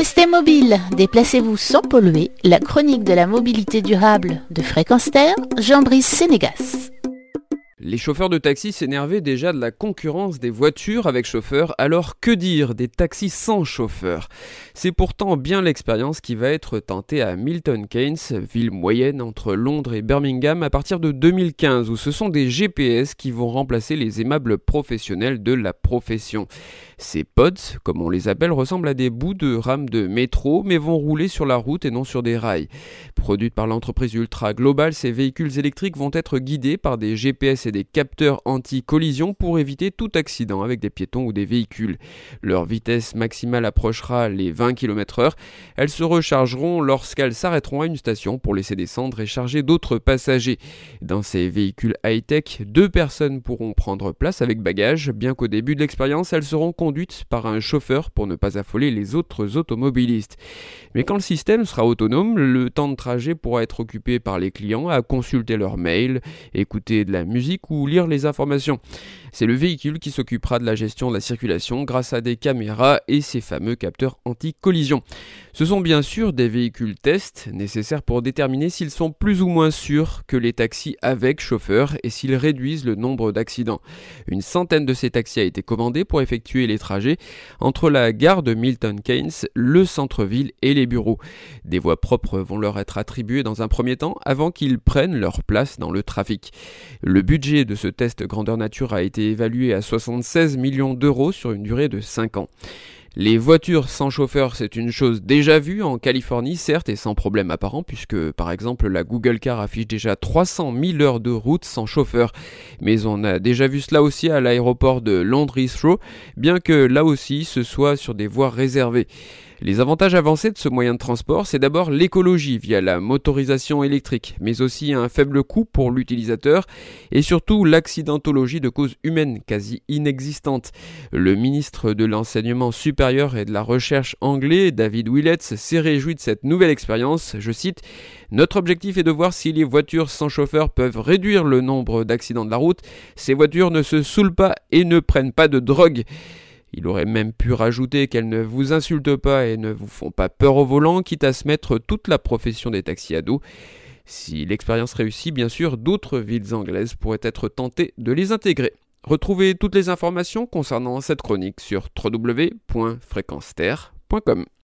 Restez mobile, déplacez-vous sans polluer. La chronique de la mobilité durable de Fréquence Terre, Jean-Brice Sénégas. Les chauffeurs de taxi s'énervaient déjà de la concurrence des voitures avec chauffeur, alors que dire des taxis sans chauffeur ? C'est pourtant bien l'expérience qui va être tentée à Milton Keynes, ville moyenne entre Londres et Birmingham, à partir de 2015, où ce sont des GPS qui vont remplacer les aimables professionnels de la profession. Ces pods, comme on les appelle, ressemblent à des bouts de rames de métro, mais vont rouler sur la route et non sur des rails. Produites par l'entreprise Ultra Global, ces véhicules électriques vont être guidés par des GPS et des capteurs anti-collision pour éviter tout accident avec des piétons ou des véhicules. Leur vitesse maximale approchera les 20 km/h. Elles se rechargeront lorsqu'elles s'arrêteront à une station pour laisser descendre et charger d'autres passagers. Dans ces véhicules high-tech, 2 personnes pourront prendre place avec bagages, bien qu'au début de l'expérience, elles seront conduites par un chauffeur pour ne pas affoler les autres automobilistes. Mais quand le système sera autonome, le temps de trajet pourra être occupé par les clients à consulter leurs mails, écouter de la musique ou lire les informations. C'est le véhicule qui s'occupera de la gestion de la circulation grâce à des caméras et ces fameux capteurs anti-collision. Ce sont bien sûr des véhicules tests nécessaires pour déterminer s'ils sont plus ou moins sûrs que les taxis avec chauffeur et s'ils réduisent le nombre d'accidents. Une centaine de ces taxis a été commandée pour effectuer les trajets entre la gare de Milton Keynes, le centre-ville et les bureaux. Des voies propres vont leur être attribuées dans un premier temps avant qu'ils prennent leur place dans le trafic. Le budget de ce test grandeur nature a été évalué à 76 millions d'euros sur une durée de 5 ans. Les voitures sans chauffeur, c'est une chose déjà vue en Californie, certes, et sans problème apparent, puisque par exemple la Google Car affiche déjà 300 000 heures de route sans chauffeur. Mais on a déjà vu cela aussi à l'aéroport de Londres Heathrow, bien que là aussi ce soit sur des voies réservées. Les avantages avancés de ce moyen de transport, c'est d'abord l'écologie via la motorisation électrique, mais aussi un faible coût pour l'utilisateur et surtout l'accidentologie de cause humaine quasi inexistante. Le ministre de l'Enseignement supérieur et de la Recherche anglais, David Willetts, s'est réjoui de cette nouvelle expérience. Je cite : « Notre objectif est de voir si les voitures sans chauffeur peuvent réduire le nombre d'accidents de la route. Ces voitures ne se saoulent pas et ne prennent pas de drogue. » Il aurait même pu rajouter qu'elles ne vous insultent pas et ne vous font pas peur au volant, quitte à se mettre toute la profession des taxis à dos. Si l'expérience réussit, bien sûr, d'autres villes anglaises pourraient être tentées de les intégrer. Retrouvez toutes les informations concernant cette chronique sur www.fréquenceterre.com.